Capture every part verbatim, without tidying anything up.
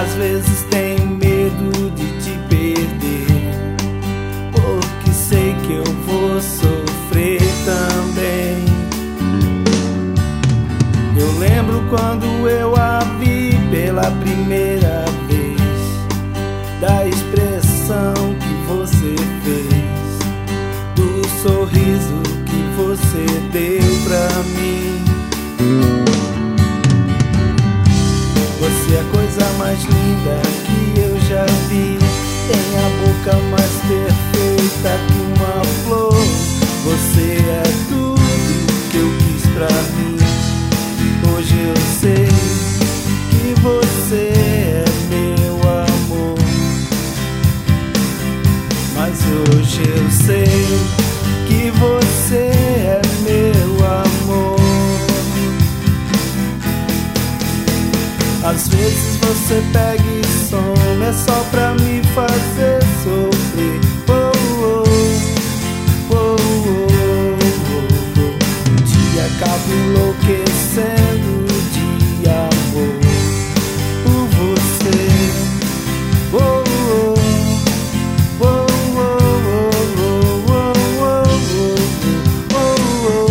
Às vezes tenho medo de te perder, porque sei que eu vou sofrer também. Eu lembro quando eu a vi pela primeira vez, da expressão que você fez, do sorriso que você deu pra mim. Você é a coisa mais linda que eu já vi, tem a boca mais perfeita que uma flor. Você é tudo que eu quis pra mim. Hoje eu sei que você é meu amor, mas hoje eu sei que você é meu amor. Às vezes você pega e some, é só pra me fazer sofrer. Oh, oh, oh, oh, oh, oh. Um dia acabo enlouquecendo de amor por você. Oh, oh, oh, oh, oh, oh, oh, oh, oh,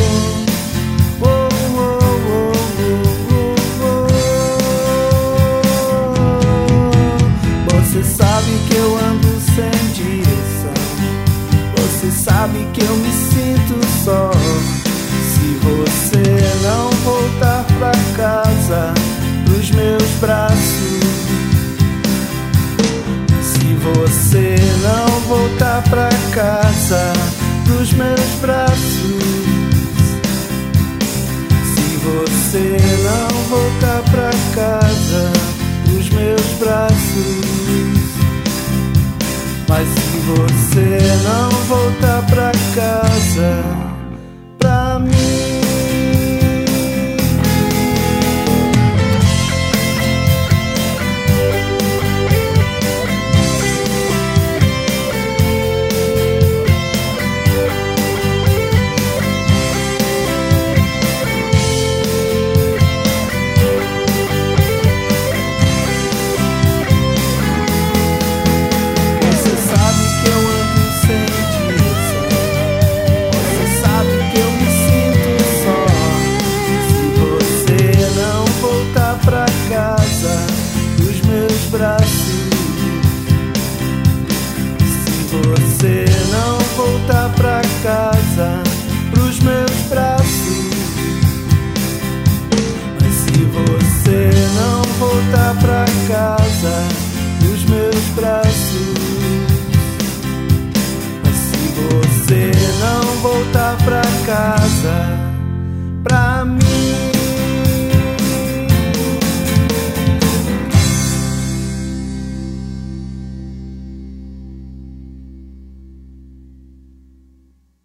Você sabe que eu ando sem direção, você sabe que eu me sinto só. Se você não voltar pra casa, pros meus braços, se você não voltar pra casa, pros meus braços, se você não voltar pra casa, pros meus braços. Mas se você não voltar pra casa,